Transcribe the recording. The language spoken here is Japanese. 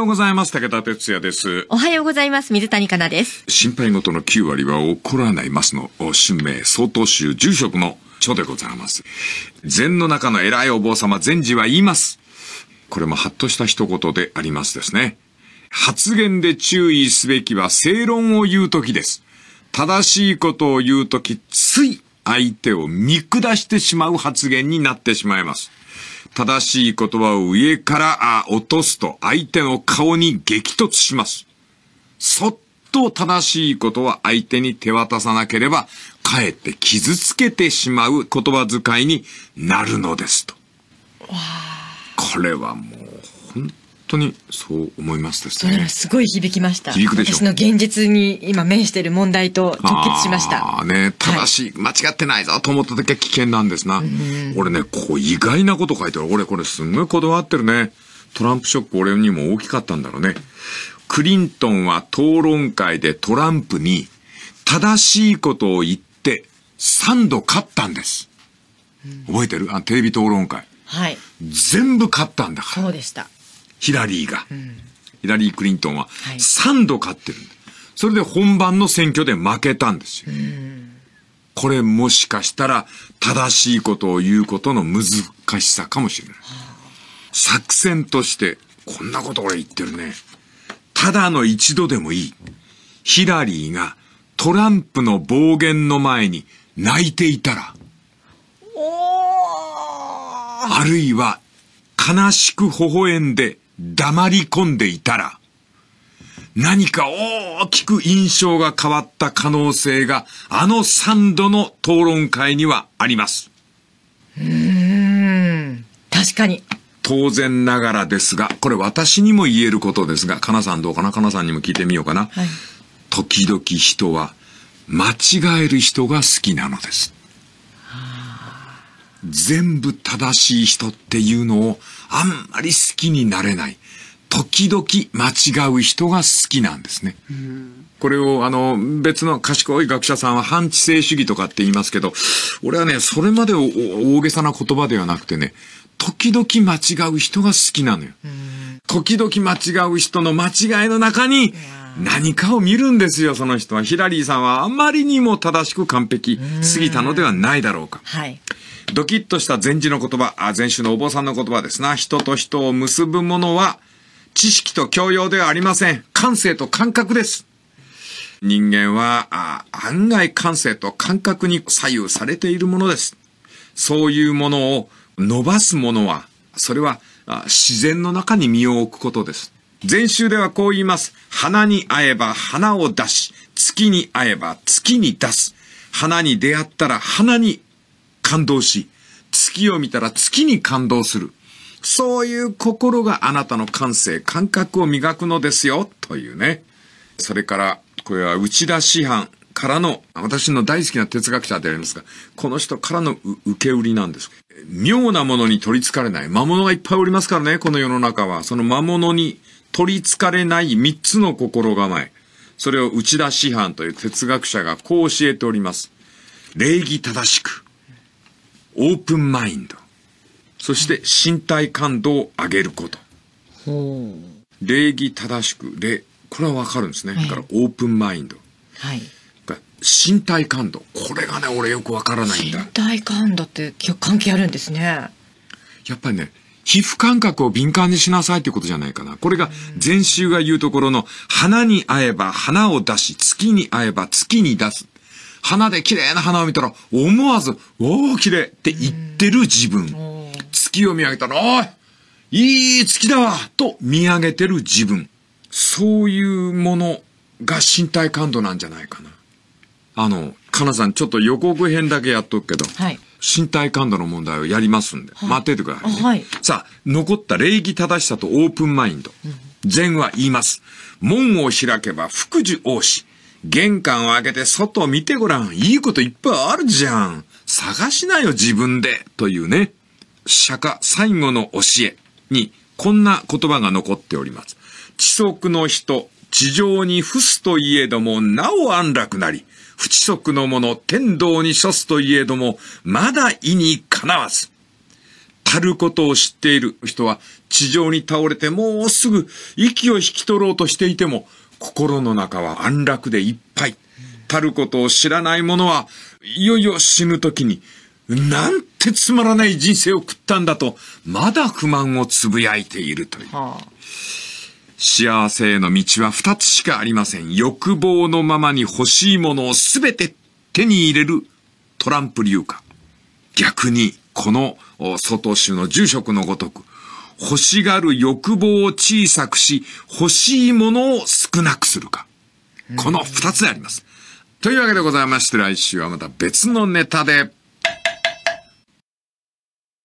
ようございます。武田哲也です。 おはようございます。水谷香奈です。 心配事の9割は起こらないますの春明曹洞宗住職の書でございます。禅の中の偉いお坊様禅師は言います。これもハッとした一言でありますですね。発言で注意すべきは正論を言うときです。正しいことを言うとき、つい相手を見下してしまう発言になってしまいます。正しい言葉を上から落とすと相手の顔に激突します。そっと正しいことは相手に手渡さなければ、かえって傷つけてしまう言葉遣いになるのですと。これはもう本当にそう思いますですね。 それはすごい響きました。 響くでしょ。 私の現実に今面している問題と直結しました。 正しい、間違ってないぞと思った時は危険なんですな。俺ね、こう意外なこと書いてある。俺これすんごいこだわってるね。トランプショック俺にも大きかったんだろうね。クリントンは討論会でトランプに正しいことを言って3度勝ったんです。覚えてる？テレビ討論会。 はい。 全部勝ったんだから。 そうでした。 ヒラリーが。ヒラリー・クリントンは3度勝ってるんだ。それで本番の選挙で負けたんですよ。これもしかしたら正しいことを言うことの難しさかもしれない。作戦としてこんなこと俺言ってるね。ただの一度でもいい。ヒラリーがトランプの暴言の前に泣いていたら、あるいは悲しく微笑んで黙り込んでいたら、何か大きく印象が変わった可能性が3度の討論会にはあります。 確かに。 当然ながらですが、これ私にも言えることですが、かなさんどうかな？かなさんにも聞いてみようかな。はい、時々人は間違える人が好きなのです。全部正しい人っていうのをあんまり好きになれない。時々間違う人が好きなんですね。これを別の賢い学者さんは反知性主義とかって言いますけど、俺はね、それまで大げさな言葉ではなくてね、時々間違う人が好きなのよ。時々間違う人の間違いの中に何かを見るんですよ、その人は。ヒラリーさんはあまりにも正しく完璧すぎたのではないだろうか。はい。ドキッとした禅師の言葉、禅宗のお坊さんの言葉ですな。人と人を結ぶものは知識と教養ではありません。感性と感覚です。人間は案外感性と感覚に左右されているものです。そういうものを伸ばすものは、それは自然の中に身を置くことです。禅宗ではこう言います。花に会えば花を出し、月に会えば月に出す。花に出会ったら花に感動し、月を見たら月に感動する。そういう心があなたの感性、感覚を磨くのですよ、というね。それから、これは内田師範からの、私の大好きな哲学者でありますが、この人からの受け売りなんです。妙なものに取り憑かれない。魔物がいっぱいおりますからね、この世の中は。その魔物に取り憑かれない3つの心構え。それを内田師範という哲学者がこう教えております。礼儀正しく。オープンマインド。そして身体感度を上げること。礼儀正しく、これはわかるんですね。だからオープンマインド。はい。身体感度。これがね、俺よくわからないんだ。 身体感度って関係あるんですね。 やっぱりね、皮膚感覚を敏感にしなさいってことじゃないかな。これが禅宗が言うところの、花に会えば花を出し、月に会えば月に出す。花で綺麗な花を見たら思わずおー綺麗って言ってる自分。月を見上げたらおーいい月だわと見上げてる自分。そういうものが身体感度なんじゃないかな。かなさんちょっと予告編だけやっとくけど、はい、身体感度の問題をやりますんで、待っててくださいね。はい、さあ、残った礼儀正しさとオープンマインド。禅は言います。門を開けば福寿多し。玄関を開けて外を見てごらん。いいこといっぱいあるじゃん。探しなよ自分で。というね。釈迦最後の教えにこんな言葉が残っております。知足の人、地上に伏すといえどもなお安楽なり。不知足の者、天道に処すといえどもまだ意にかなわず。 足ることを知っている人は地上に倒れてもうすぐ息を引き取ろうとしていても心の中は安楽でいっぱい。足ることを知らない者はいよいよ死ぬ時になんてつまらない人生を送ったんだとまだ不満をつぶやいているという。幸せへの道は2つしかありません。欲望のままに欲しいものをすべて手に入れるトランプ流か。逆にこの外州の住職のごとく欲しがる欲望を小さくし欲しいものを少なくするか。この2つであります。というわけでございまして来週はまた別のネタで